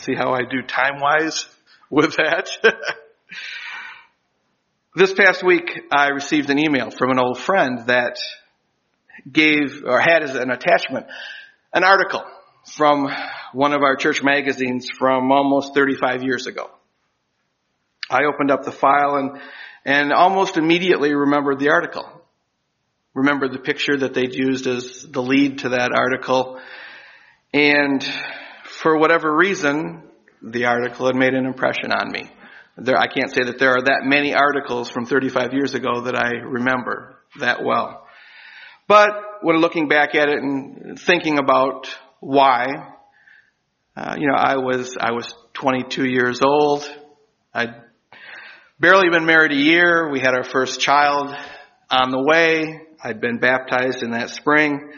see how I do time-wise with that. This past week, I received an email from an old friend that had as an attachment an article from one of our church magazines from almost 35 years ago. I opened up the file and almost immediately remembered the article. Remembered the picture that they'd used as the lead to that article. And for whatever reason, the article had made an impression on me. I can't say that there are that many articles from 35 years ago that I remember that well. But when looking back at it and thinking about why, I was 22 years old. I'd barely been married a year. We had our first child on the way. I'd been baptized in that spring.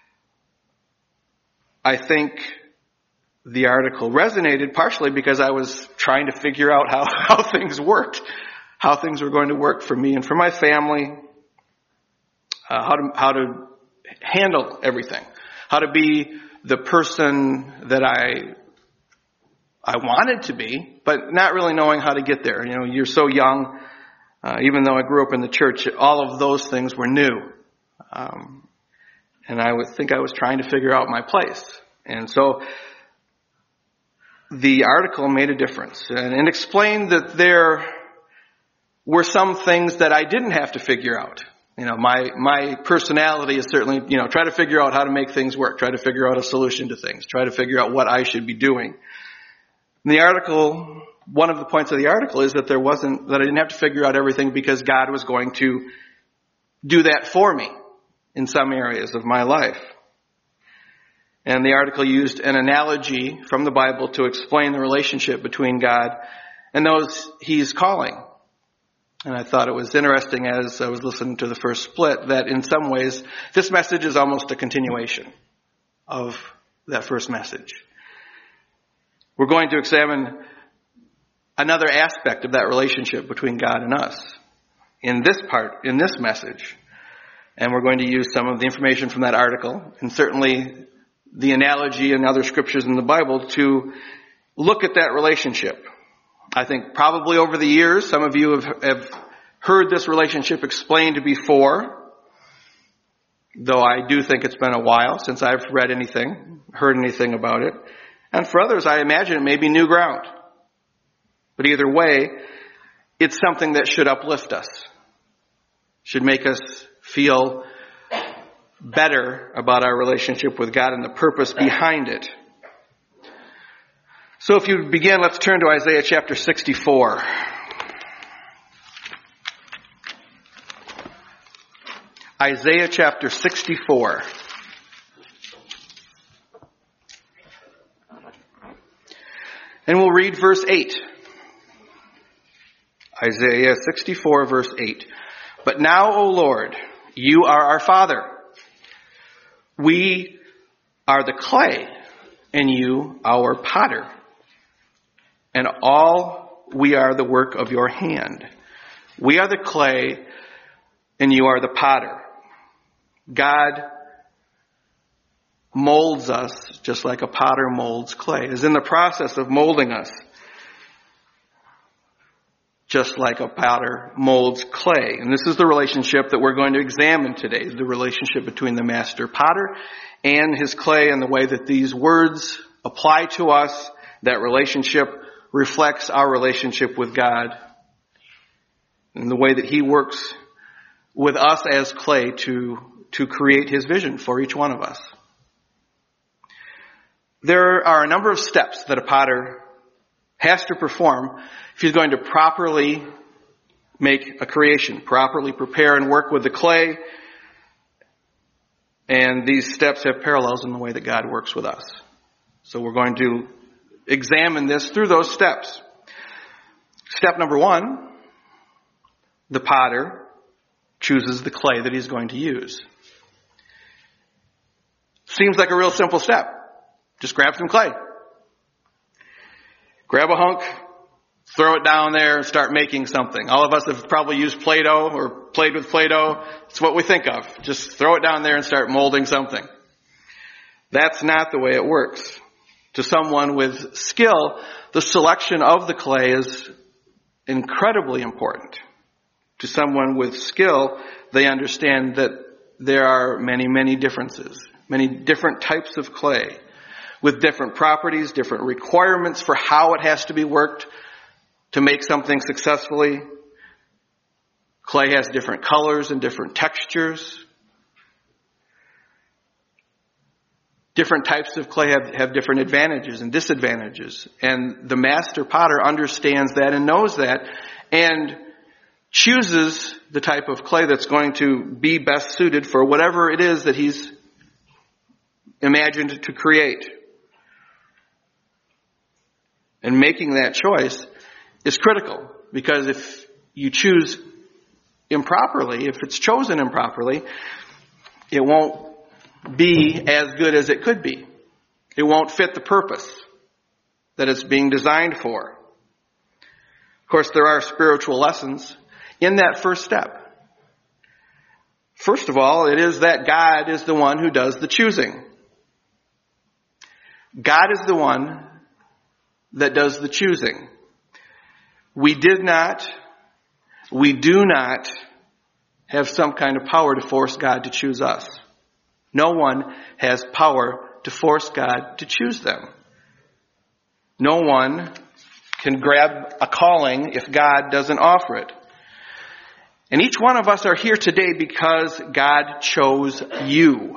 I think the article resonated partially because I was trying to figure out how things worked, how things were going to work for me and for my family, how to handle everything, how to be the person that I wanted to be, but not really knowing how to get there. You're so young. Even though I grew up in the church, all of those things were new. And I would think I was trying to figure out my place. And so the article made a difference and explained that there were some things that I didn't have to figure out. My personality is certainly, try to figure out how to make things work, try to figure out a solution to things, try to figure out what I should be doing. In the article, one of the points of the article is that that I didn't have to figure out everything because God was going to do that for me in some areas of my life. And the article used an analogy from the Bible to explain the relationship between God and those He's calling. And I thought it was interesting as I was listening to the first split that in some ways this message is almost a continuation of that first message. We're going to examine another aspect of that relationship between God and us in this message. And we're going to use some of the information from that article and certainly the analogy and other scriptures in the Bible to look at that relationship. I think probably over the years, some of you have heard this relationship explained before, though I do think it's been a while since I've heard anything about it. And for others, I imagine it may be new ground. But either way, it's something that should uplift us, should make us feel better about our relationship with God and the purpose behind it. So if you begin, let's turn to Isaiah chapter 64. Isaiah chapter 64. And we'll read verse 8. Isaiah 64, verse 8. But now, O Lord, you are our Father. We are the clay, and you our potter. And all we are the work of your hand. We are the clay, and you are the potter. God molds us just like a potter molds clay, is in the process of molding us just like a potter molds clay. And this is the relationship that we're going to examine today, the relationship between the master potter and his clay, and the way that these words apply to us. That relationship reflects our relationship with God and the way that he works with us as clay to create his vision for each one of us. There are a number of steps that a potter has to perform if he's going to properly make a creation, properly prepare and work with the clay. And these steps have parallels in the way that God works with us. So we're going to examine this through those steps. Step number 1, the potter chooses the clay that he's going to use. Seems like a real simple step. Just grab some clay. Grab a hunk, throw it down there, and start making something. All of us have probably used Play-Doh or played with Play-Doh. It's what we think of. Just throw it down there and start molding something. That's not the way it works. To someone with skill, the selection of the clay is incredibly important. To someone with skill, they understand that there are many, many differences, many different types of clay with different properties, different requirements for how it has to be worked to make something successfully. Clay has different colors and different textures. Different types of clay have different advantages and disadvantages. And the master potter understands that and knows that and chooses the type of clay that's going to be best suited for whatever it is that he's imagined to create. And making that choice is critical, because if you choose improperly, if it's chosen improperly, it won't be as good as it could be. It won't fit the purpose that it's being designed for. Of course, there are spiritual lessons in that first step. First of all, it is that God is the one who does the choosing. God is the one that does the choosing. We do not have some kind of power to force God to choose us. No one has power to force God to choose them. No one can grab a calling if God doesn't offer it. And each one of us are here today because God chose you.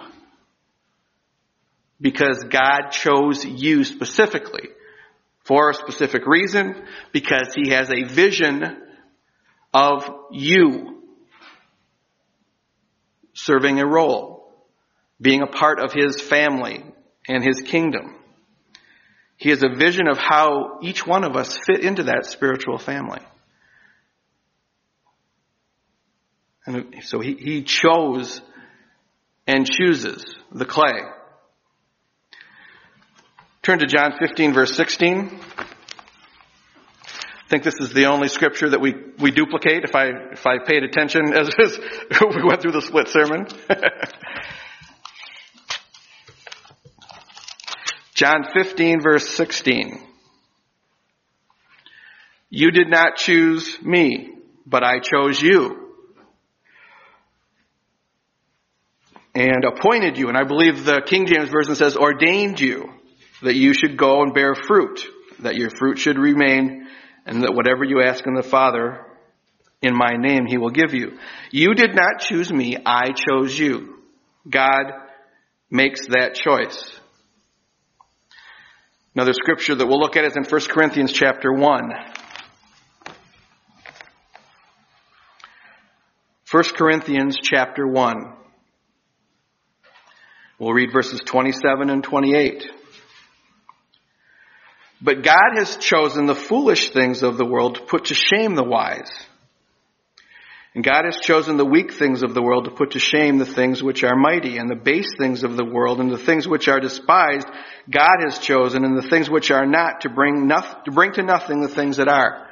Because God chose you specifically for a specific reason, because He has a vision of you serving a role, being a part of His family and His kingdom. He has a vision of how each one of us fit into that spiritual family. And so he chose and chooses the clay. Turn to John 15, verse 16. I think this is the only scripture that we duplicate if I paid attention as we went through the split sermon. John 15, verse 16. You did not choose me, but I chose you and appointed you. And I believe the King James Version says ordained you, that you should go and bear fruit, that your fruit should remain, and that whatever you ask in the Father in my name, He will give you. You did not choose me, I chose you. God makes that choice. Another scripture that we'll look at is in 1 Corinthians chapter 1. 1 Corinthians chapter 1. We'll read verses 27 and 28. But God has chosen the foolish things of the world to put to shame the wise. And God has chosen the weak things of the world to put to shame the things which are mighty, and the base things of the world, and the things which are despised, God has chosen, and the things which are not, to bring to nothing the things that are.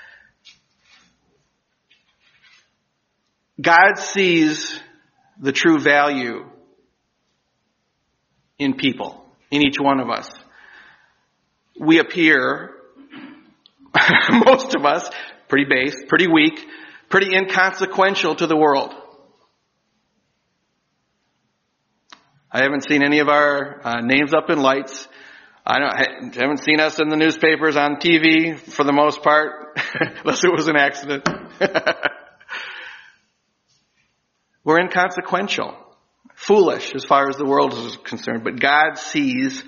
God sees the true value in people, in each one of us. We appear, most of us, pretty base, pretty weak, pretty inconsequential to the world. I haven't seen any of our names up in lights. I haven't seen us in the newspapers, on TV, for the most part, unless it was an accident. We're inconsequential, foolish as far as the world is concerned, but God sees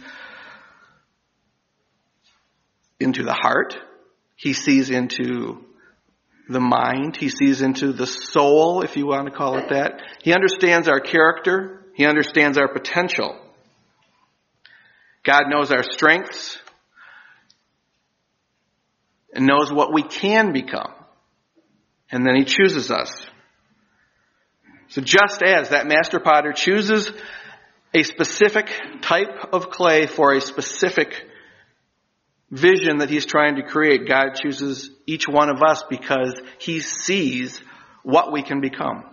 into the heart. He sees into the mind. He sees into the soul, if you want to call it that. He understands our character. He understands our potential. God knows our strengths and knows what we can become. And then He chooses us. So just as that master potter chooses a specific type of clay for a specific vision that He's trying to create, God chooses each one of us because He sees what we can become.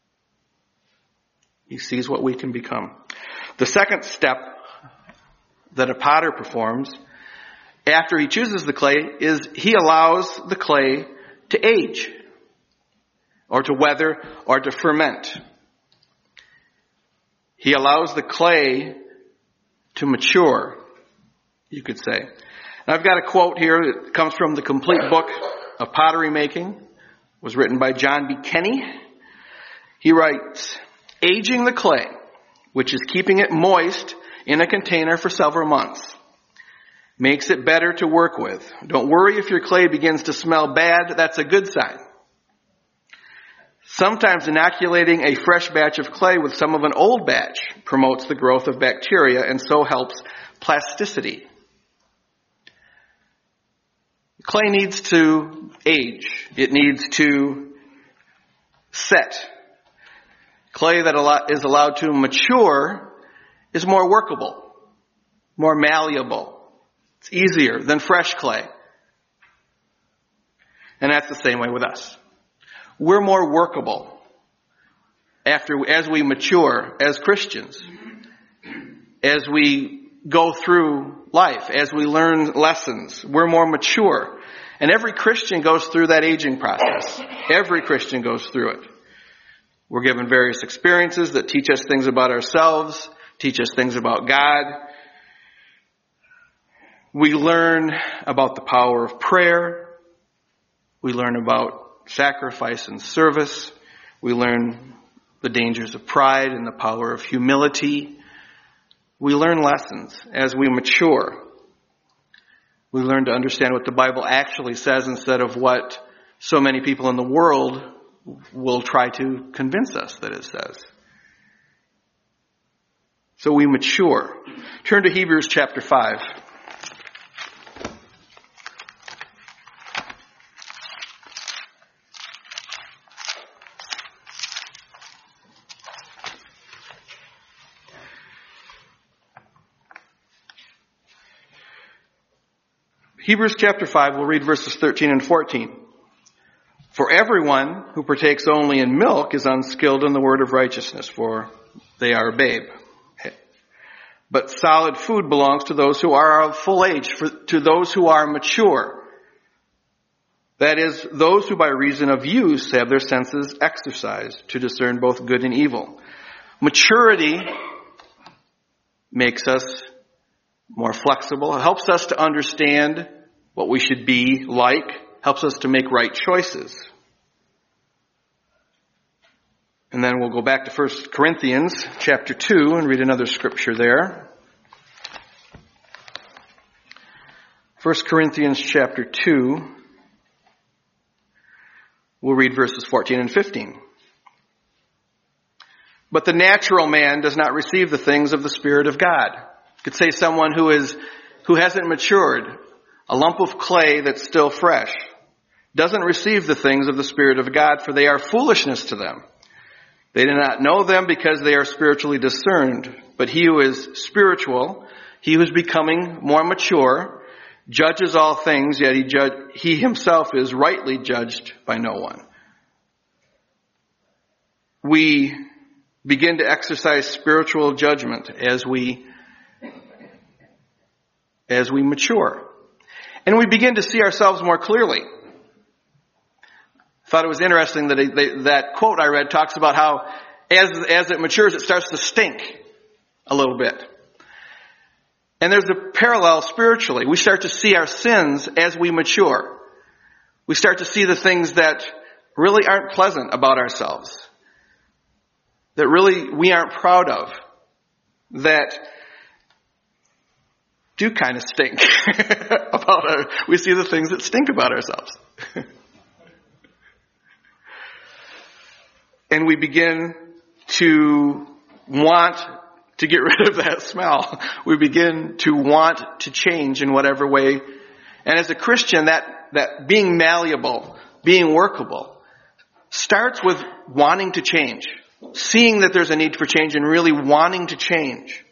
He sees what we can become. The second step that a potter performs after he chooses the clay is he allows the clay to age, or to weather, or to ferment. He allows the clay to mature, you could say. And I've got a quote here that comes from the complete book of pottery making. It was written by John B. Kenny. He writes, "Aging the clay, which is keeping it moist in a container for several months, makes it better to work with. Don't worry if your clay begins to smell bad. That's a good sign. Sometimes inoculating a fresh batch of clay with some of an old batch promotes the growth of bacteria and so helps plasticity." Clay needs to age. It needs to set. Clay that is allowed to mature is more workable, more malleable. It's easier than fresh clay. And that's the same way with us. We're more workable as we mature as Christians, as we go through life, as we learn lessons. We're more mature. And every Christian goes through that aging process. Every Christian goes through it. We're given various experiences that teach us things about ourselves, teach us things about God. We learn about the power of prayer. We learn about sacrifice and service. We learn the dangers of pride and the power of humility. We learn lessons as we mature. We learn to understand what the Bible actually says instead of what so many people in the world will try to convince us that it says. So we mature. Turn to Hebrews chapter 5. Hebrews chapter 5, we'll read verses 13 and 14. "For everyone who partakes only in milk is unskilled in the word of righteousness, for they are a babe. But solid food belongs to those who are of full age, to those who are mature. That is, those who by reason of use have their senses exercised to discern both good and evil." Maturity makes us more flexible. It helps us to understand what we should be like. Helps us to make right choices. And then we'll go back to 1 Corinthians chapter 2 and read another scripture there. 1 Corinthians chapter 2, we'll read verses 14 and 15. "But the natural man does not receive the things of the Spirit of God." You could say someone who hasn't matured, a lump of clay that's still fresh, doesn't receive the things of the Spirit of God, for they are foolishness to them. They do not know them because they are spiritually discerned. But he who is spiritual, he who is becoming more mature, judges all things, yet he himself is rightly judged by no one. We begin to exercise spiritual judgment as we mature. And we begin to see ourselves more clearly. I thought it was interesting that that quote I read talks about how as it matures, it starts to stink a little bit. And there's a parallel spiritually. We start to see our sins as we mature. We start to see the things that really aren't pleasant about ourselves, that really we aren't proud of, that do kind of stink we see the things that stink about ourselves. And we begin to want to get rid of that smell. We begin to want to change in whatever way. And as a Christian, that being malleable, being workable, starts with wanting to change, seeing that there's a need for change and really wanting to change.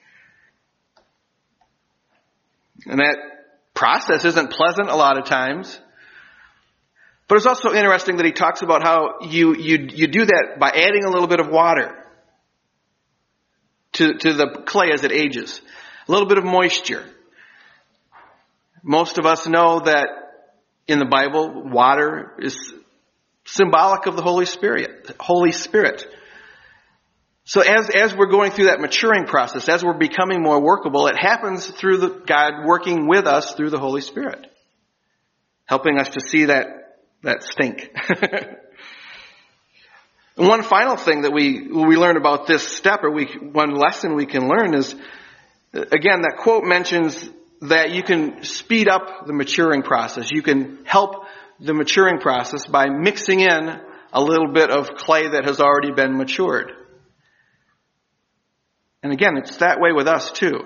And that process isn't pleasant a lot of times. But it's also interesting that he talks about how you do that by adding a little bit of water to the clay as it ages. A little bit of moisture. Most of us know that in the Bible, water is symbolic of the Holy Spirit. Holy Spirit. So as we're going through that maturing process, as we're becoming more workable, it happens through God working with us through the Holy Spirit, helping us to see that stink. And one final thing that we learn about this step, or one lesson we can learn is, again, that quote mentions that you can speed up the maturing process. You can help the maturing process by mixing in a little bit of clay that has already been matured. And again, it's that way with us too.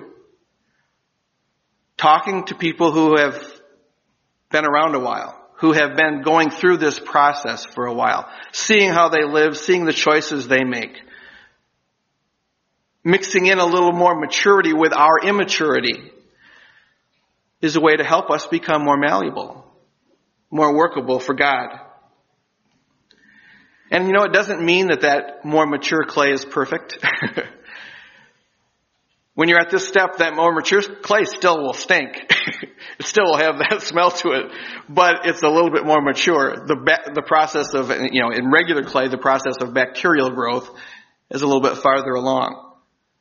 Talking to people who have been around a while, who have been going through this process for a while, seeing how they live, seeing the choices they make, mixing in a little more maturity with our immaturity is a way to help us become more malleable, more workable for God. And it doesn't mean that more mature clay is perfect. When you're at this step, that more mature clay still will stink. It still will have that smell to it, but it's a little bit more mature. The process of, in regular clay, the process of bacterial growth is a little bit farther along.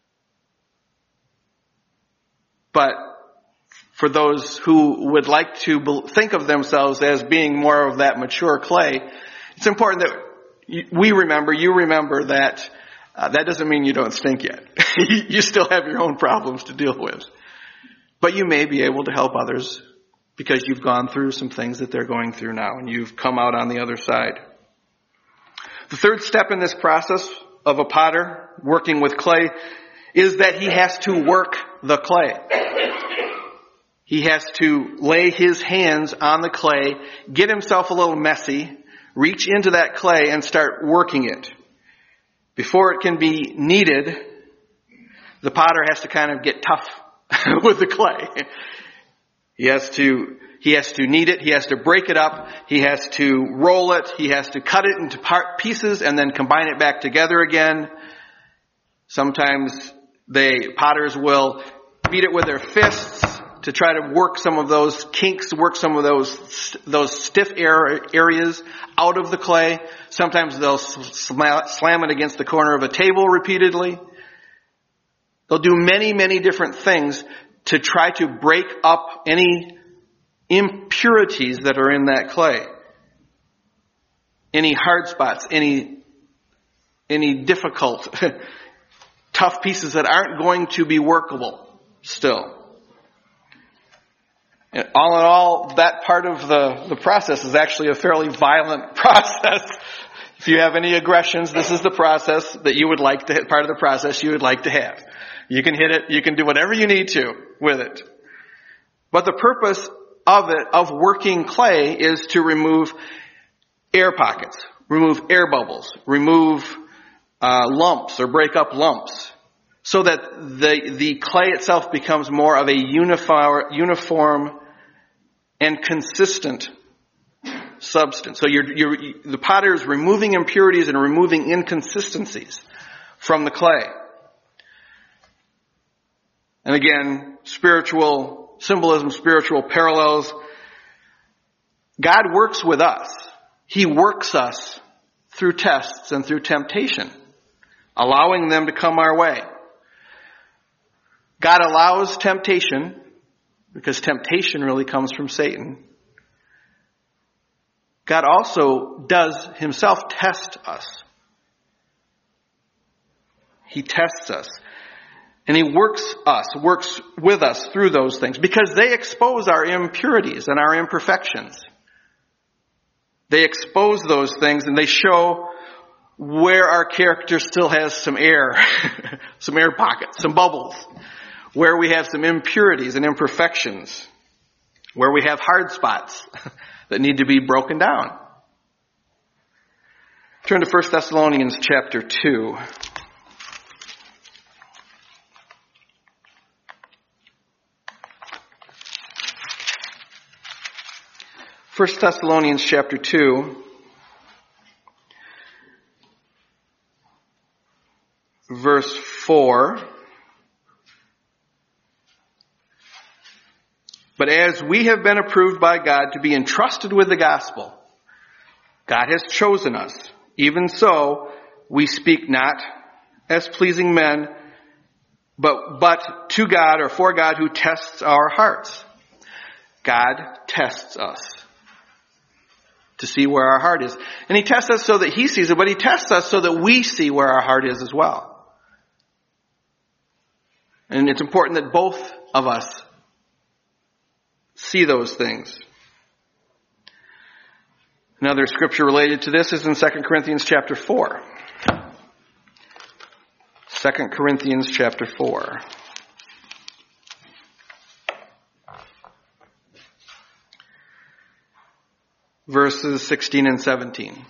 But for those who would like to think of themselves as being more of that mature clay, it's important that you remember that that doesn't mean you don't stink yet. You still have your own problems to deal with. But you may be able to help others because you've gone through some things that they're going through now and you've come out on the other side. The third step in this process of a potter working with clay is that he has to work the clay. He has to lay his hands on the clay, get himself a little messy, reach into that clay and start working it. Before it can be kneaded, the potter has to kind of get tough with the clay. He has to knead it, he has to break it up, he has to roll it, he has to cut it into pieces and then combine it back together again. Sometimes potters will beat it with their fists to try to work some of those kinks, work some of those stiff areas out of the clay. Sometimes they'll slam it against the corner of a table repeatedly. They'll do many, many different things to try to break up any impurities that are in that clay. Any hard spots, any difficult, tough pieces that aren't going to be workable still. And all in all, that part of the process is actually a fairly violent process. If you have any aggressions, this is the process that you would like to, part of the process you would like to have. You can hit it, you can do whatever you need to with it. But the purpose of working clay is to remove air pockets, remove air bubbles, remove lumps or break up lumps, so that the clay itself becomes more of a uniform and consistent substance. So the potter is removing impurities and removing inconsistencies from the clay. And again, spiritual symbolism, spiritual parallels. God works with us. He works us through tests and through temptation, allowing them to come our way. God allows temptation because temptation really comes from Satan. God also does himself test us. He tests us. And he works with us through those things because they expose our impurities and our imperfections. They expose those things and they show where our character still has some air, some air pockets, some bubbles, where we have some impurities and imperfections, where we have hard spots that need to be broken down. Turn to 1 Thessalonians chapter 2. 1 Thessalonians chapter 2, verse 4. But as we have been approved by God to be entrusted with the gospel, God has chosen us. Even so, we speak not as pleasing men, but to God or for God who tests our hearts. God tests us to see where our heart is. And he tests us so that he sees it, but he tests us so that we see where our heart is as well. And it's important that both of us see those things. Another scripture related to this is in 2 Corinthians chapter 4. 2 Corinthians chapter 4. Verses 16 and 17.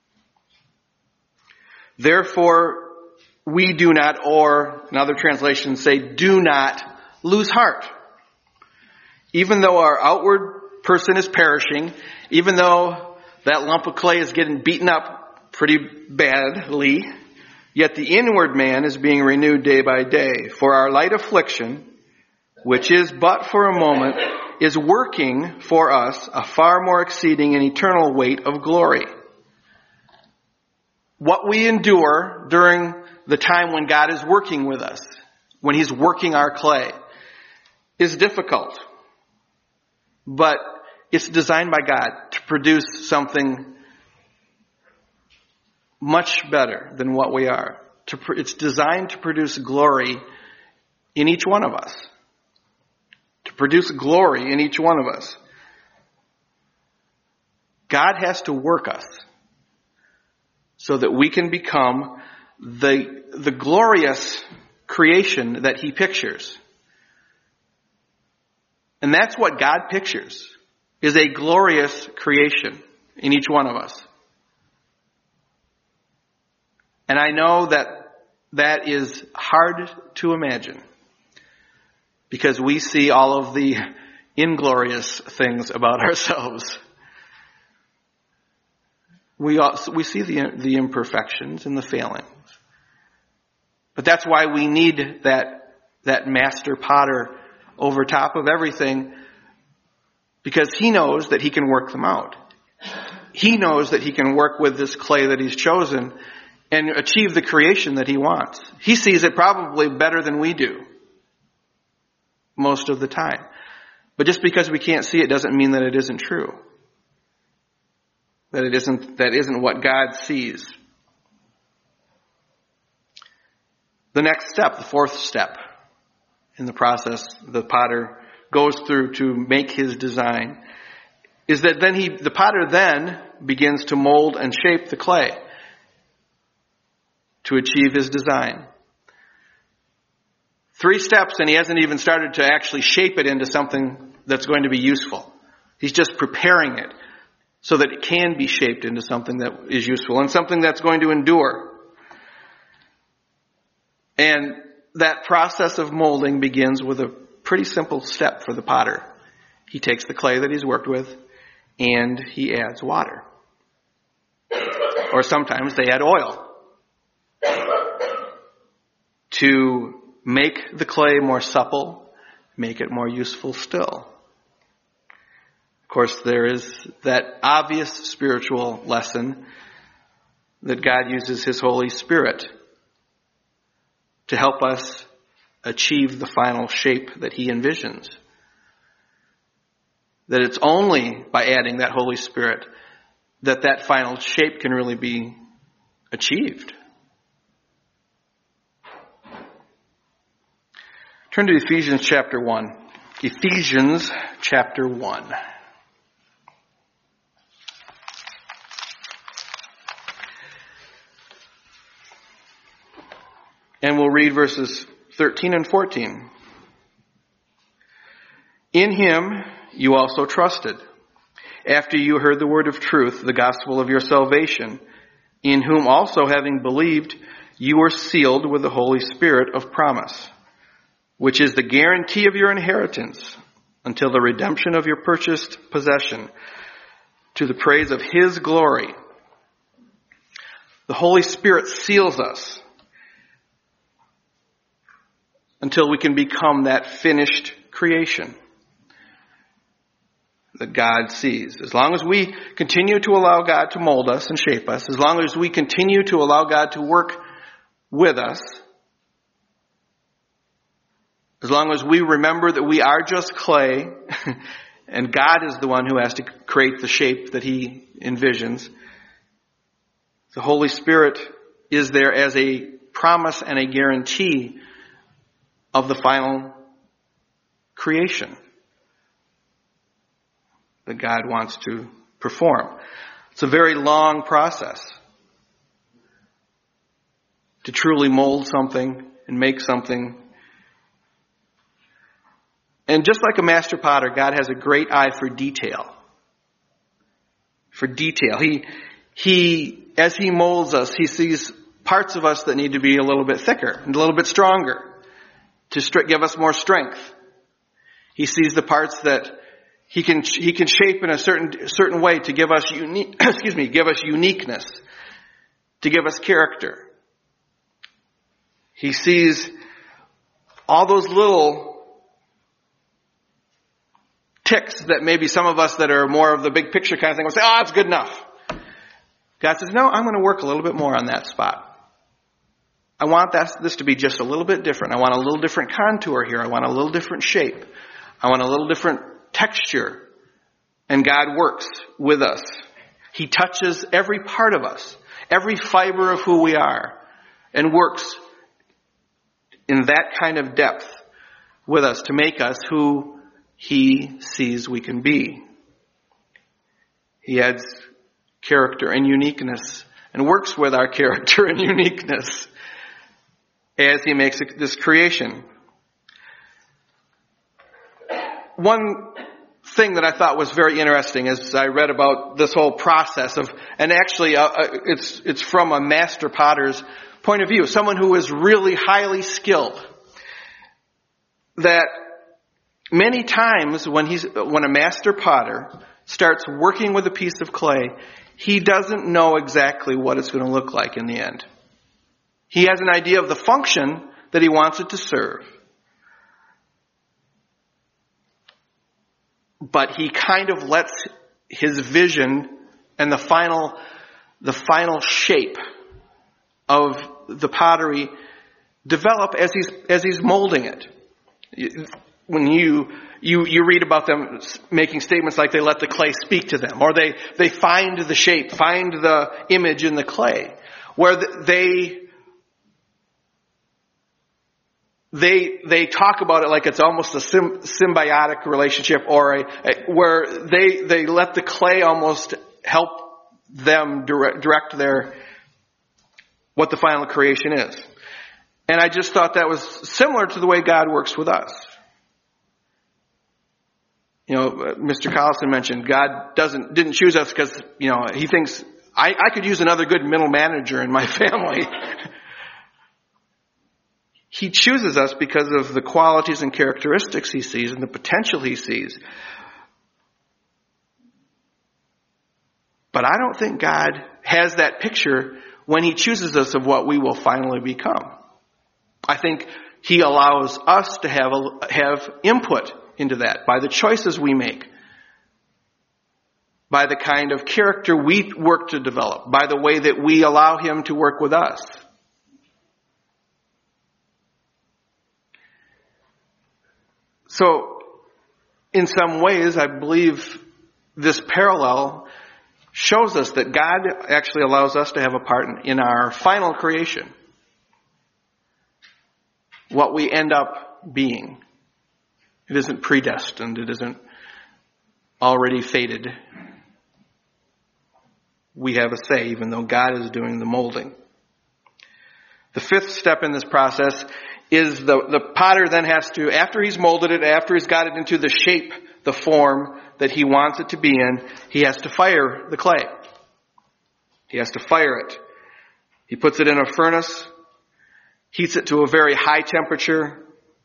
Therefore, we do not, or in other translations say, do not lose heart. Even though our outward person is perishing, even though that lump of clay is getting beaten up pretty badly, yet the inward man is being renewed day by day. For our light affliction, which is but for a moment, is working for us a far more exceeding and eternal weight of glory. What we endure during the time when God is working with us, when he's working our clay, is difficult. But it's designed by God to produce something much better than what we are. It's designed to produce glory in each one of us. To produce glory in each one of us. God has to work us so that we can become the glorious creation that he pictures. And that's what God pictures, is a glorious creation in each one of us. And I know that is hard to imagine because we see all of the inglorious things about ourselves. We see the imperfections and the failings. But that's why we need that master potter over top of everything, because he knows that he can work them out. He knows that he can work with this clay that he's chosen and achieve the creation that he wants. He sees it probably better than we do most of the time. But just because we can't see it doesn't mean that it isn't true. That isn't what God sees. The next step, the fourth step in the process the potter goes through to make his design, is that then the potter then begins to mold and shape the clay to achieve his design. 3 steps, and he hasn't even started to actually shape it into something that's going to be useful. He's just preparing it so that it can be shaped into something that is useful and something that's going to endure. And that process of molding begins with a pretty simple step for the potter. He takes the clay that he's worked with and he adds water. Or sometimes they add oil to make the clay more supple, make it more useful still. Of course, there is that obvious spiritual lesson that God uses his Holy Spirit to help us achieve the final shape that he envisions. That it's only by adding that Holy Spirit that final shape can really be achieved. Turn to Ephesians chapter 1. Ephesians chapter 1. And we'll read verses 13 and 14. In him you also trusted, after you heard the word of truth, the gospel of your salvation, in whom also having believed, you were sealed with the Holy Spirit of promise, which is the guarantee of your inheritance until the redemption of your purchased possession, to the praise of his glory. The Holy Spirit seals us until we can become that finished creation. that God sees. As long as we continue to allow God to mold us and shape us, as long as we continue to allow God to work with us, as long as we remember that we are just clay and God is the one who has to create the shape that He envisions, the Holy Spirit is there as a promise and a guarantee of the final creation that God wants to perform. It's a very long process to truly mold something and make something. And just like a master potter, God has a great eye for detail. For detail. He, as He molds us, He sees parts of us that need to be a little bit thicker and a little bit stronger to give us more strength. He sees the parts that He can shape in a certain way to give us give us uniqueness, to give us character. He sees all those little ticks that maybe some of us that are more of the big picture kind of thing will say, "Oh, it's good enough." God says, "No, I'm going to work a little bit more on that spot. I want this to be just a little bit different. I want a little different contour here. I want a little different shape. I want a little different texture." And God works with us. He touches every part of us, every fiber of who we are, and works in that kind of depth with us to make us who He sees we can be. He adds character and uniqueness and works with our character and uniqueness as He makes this creation. One thing that I thought was very interesting as I read about this whole process and actually it's from a master potter's point of view, someone who is really highly skilled, that many times when a master potter starts working with a piece of clay, he doesn't know exactly what it's going to look like in the end. He has an idea of the function that he wants it to serve. But he kind of lets his vision and the final shape of the pottery develop as he's molding it. When you read about them making statements like they let the clay speak to them, or they find the shape, find the image in the clay, where they talk about it like it's almost a symbiotic relationship, or where they let the clay almost help them direct what the final creation is. And I just thought that was similar to the way God works with us. You know, Mr. Collison mentioned God didn't choose us because, He thinks I could use another good middle manager in my family. He chooses us because of the qualities and characteristics He sees and the potential He sees. But I don't think God has that picture when He chooses us of what we will finally become. I think He allows us to have input into that by the choices we make, by the kind of character we work to develop, by the way that we allow Him to work with us. So, in some ways, I believe this parallel shows us that God actually allows us to have a part in our final creation. What we end up being. It isn't predestined. It isn't already fated. We have a say, even though God is doing the molding. The fifth step in this process is the potter then has to, after he's molded it, after he's got it into the shape, the form that he wants it to be in, he has to fire the clay. He has to fire it. He puts it in a furnace, heats it to a very high temperature,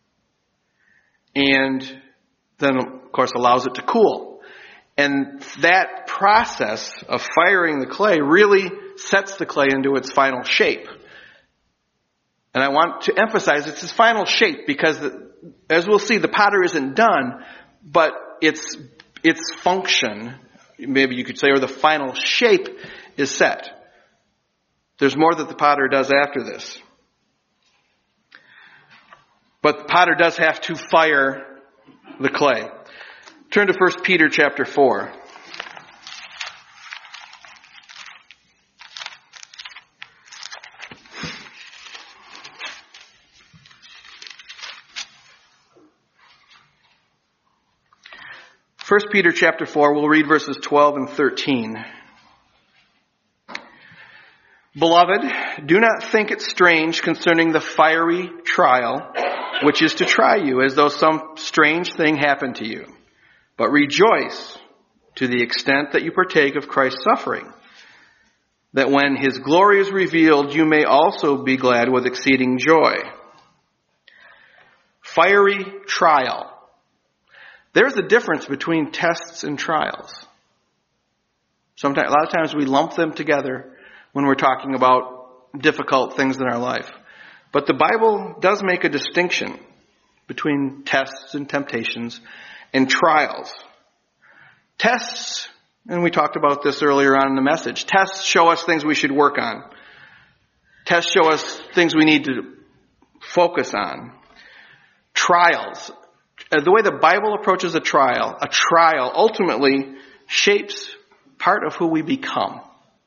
and then, of course, allows it to cool. And that process of firing the clay really sets the clay into its final shape. And I want to emphasize it's his final shape because, as we'll see, the potter isn't done, but it's its function, maybe you could say, or the final shape is set. There's more that the potter does after this. But the potter does have to fire the clay. Turn to 1 Peter chapter 4. First Peter chapter 4, we'll read verses 12 and 13. Beloved, do not think it strange concerning the fiery trial, which is to try you, as though some strange thing happened to you. But rejoice to the extent that you partake of Christ's suffering, that when his glory is revealed, you may also be glad with exceeding joy. Fiery trial. There's a difference between tests and trials. A lot of times we lump them together when we're talking about difficult things in our life. But the Bible does make a distinction between tests and temptations and trials. Tests, and we talked about this earlier on in the message, tests show us things we should work on. Tests show us things we need to focus on. Trials. The way the Bible approaches a trial ultimately shapes part of who we become.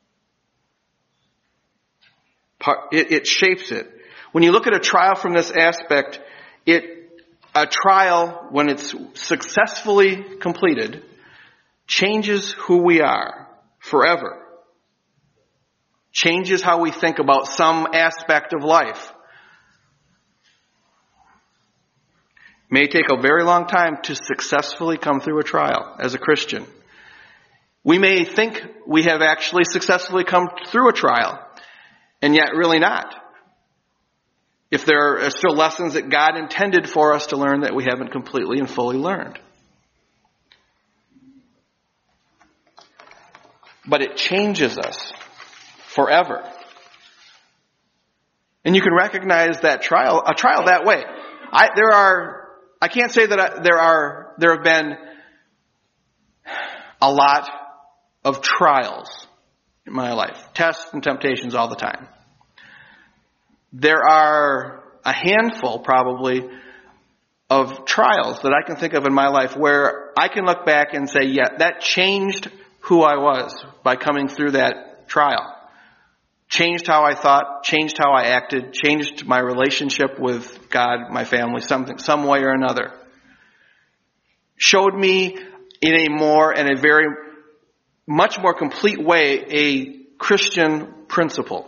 It shapes it. When you look at a trial from this aspect, a trial, when it's successfully completed, changes who we are forever. Changes how we think about some aspect of life. It may take a very long time to successfully come through a trial as a Christian. We may think we have actually successfully come through a trial, and yet really not. If there are still lessons that God intended for us to learn that we haven't completely and fully learned. But it changes us forever. And you can recognize a trial that way. I can't say that there have been a lot of trials in my life. Tests and temptations all the time. There are a handful, probably, of trials that I can think of in my life where I can look back and say, yeah, that changed who I was by coming through that trial. Changed how I thought, changed how I acted, changed my relationship with God, my family, some way or another. Showed me in a very much more complete way a Christian principle.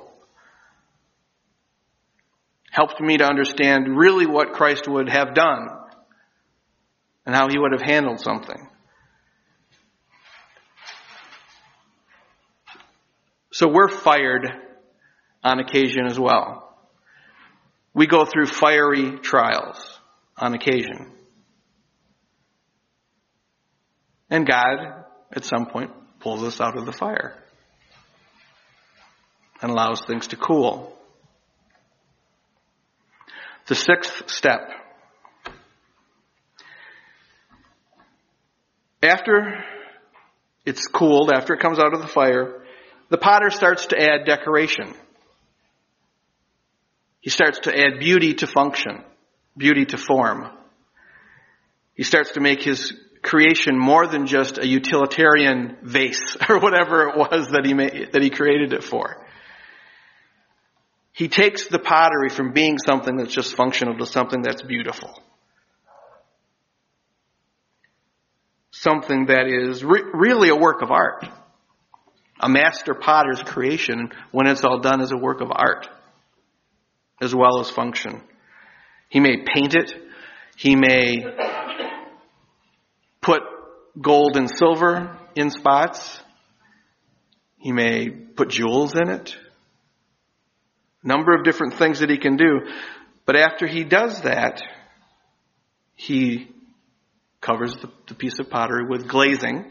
Helped me to understand really what Christ would have done and how he would have handled something. So we're fired on occasion as well. We go through fiery trials on occasion. And God, at some point, pulls us out of the fire and allows things to cool. The sixth step. After it's cooled, after it comes out of the fire, the potter starts to add decoration. He starts to add beauty to function, beauty to form. He starts to make his creation more than just a utilitarian vase or whatever it was that he created it for. He takes the pottery from being something that's just functional to something that's beautiful. Something that is really a work of art. A master potter's creation, when it's all done, is a work of art, as well as function. He may paint it. He may put gold and silver in spots. He may put jewels in it. Number of different things that he can do. But after he does that, he covers the piece of pottery with glazing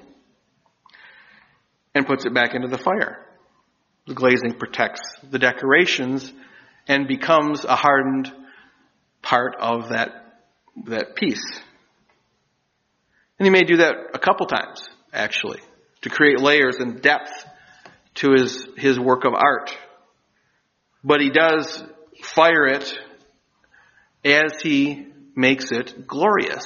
and puts it back into the fire. The glazing protects the decorations and becomes a hardened part of that piece. And he may do that a couple times, actually, to create layers and depth to his work of art. But he does fire it as he makes it glorious.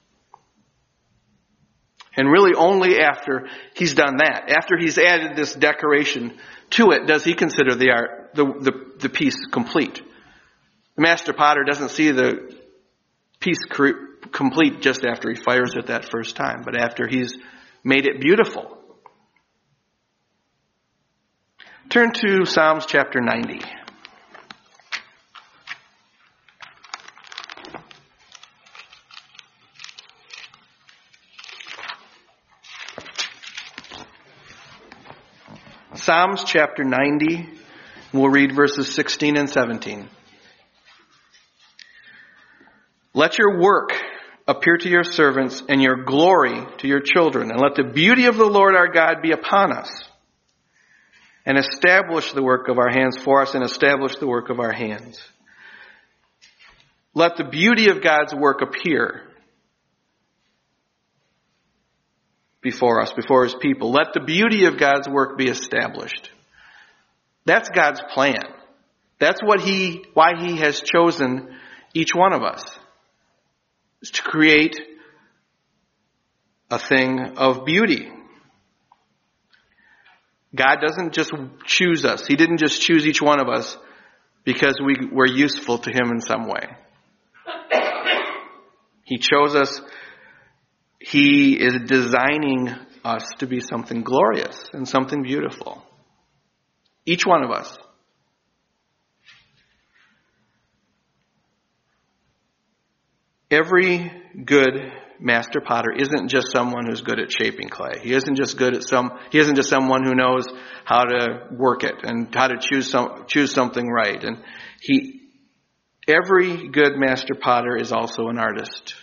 And really only after he's done that, after he's added this decoration to it, does he consider the art, the piece complete. The master potter doesn't see the piece complete just after he fires it that first time, but after he's made it beautiful. Turn to Psalms chapter 90. Psalms chapter 90, we'll read verses 16 and 17. Let your work appear to your servants and your glory to your children, and let the beauty of the Lord our God be upon us, and establish the work of our hands for us, and establish the work of our hands. Let the beauty of God's work appear before us, before his people. Let the beauty of God's work be established. That's God's plan. That's why he has chosen each one of us, is to create a thing of beauty. God doesn't just choose us. He didn't just choose each one of us because we were useful to him in some way. He chose us. He is designing us to be something glorious and something beautiful. Each one of us. Every good master potter isn't just someone who's good at shaping clay. He isn't just someone who knows how to work it and how to choose something right. And every good master potter is also an artist.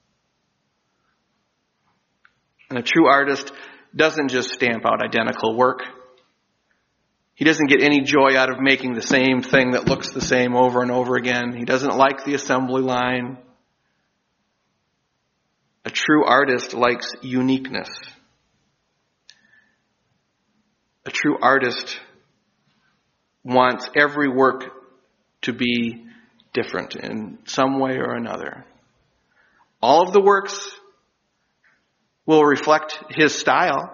And a true artist doesn't just stamp out identical work. He doesn't get any joy out of making the same thing that looks the same over and over again. He doesn't like the assembly line. A true artist likes uniqueness. A true artist wants every work to be different in some way or another. All of the works will reflect his style.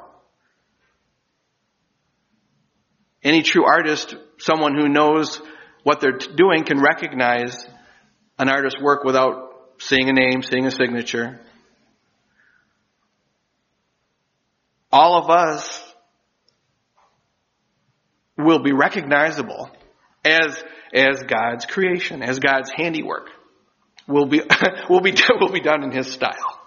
Any true artist, someone who knows what they're doing, can recognize an artist's work without seeing a name, seeing a signature. All of us will be recognizable as God's creation, as God's handiwork. Will be done in his style.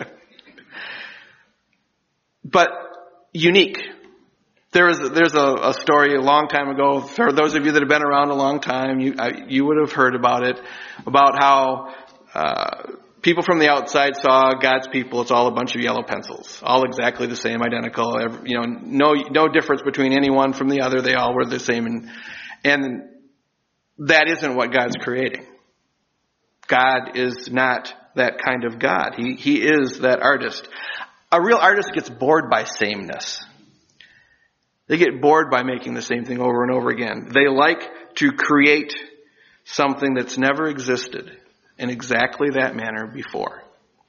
But unique. There's a story a long time ago, for those of you that have been around a long time, you would have heard about it, about how people from the outside saw God's people. It's all a bunch of yellow pencils, all exactly the same, identical. No difference between any one from the other. They all were the same, and that isn't what God's creating. God is not that kind of God. He is that artist. A real artist gets bored by sameness. They get bored by making the same thing over and over again. They like to create something that's never existed in exactly that manner before.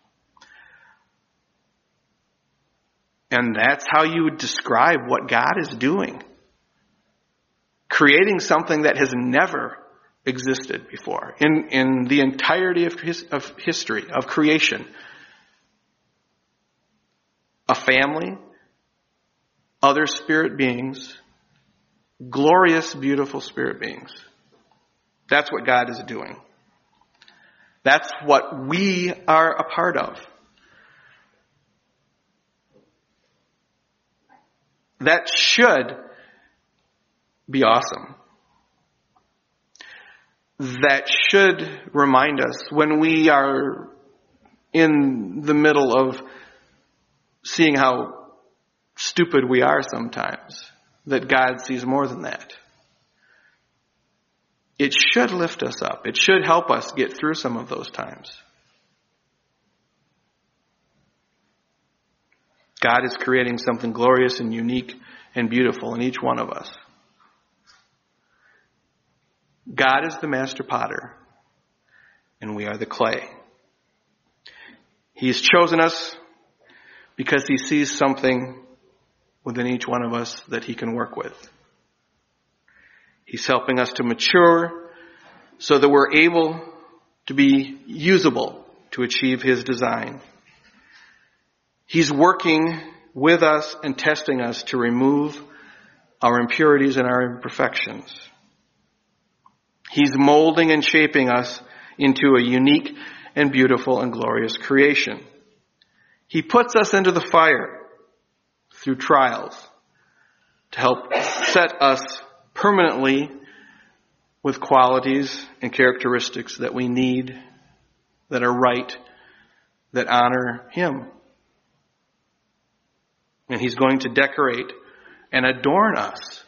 And that's how you would describe what God is doing. Creating something that has never existed before. In the entirety of history, of creation. A family, other spirit beings, glorious, beautiful spirit beings. That's what God is doing. That's what we are a part of. That should be awesome. That should remind us when we are in the middle of seeing how stupid we are sometimes, that God sees more than that. It should lift us up. It should help us get through some of those times. God is creating something glorious and unique and beautiful in each one of us. God is the master potter, and we are the clay. He's chosen us because he sees something within each one of us that he can work with. He's helping us to mature so that we're able to be usable to achieve his design. He's working with us and testing us to remove our impurities and our imperfections. He's molding and shaping us into a unique and beautiful and glorious creation. He puts us into the fire through trials to help set us permanently with qualities and characteristics that we need, that are right, that honor him. And he's going to decorate and adorn us.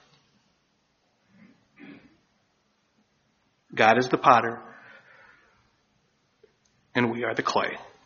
God is the potter, and we are the clay.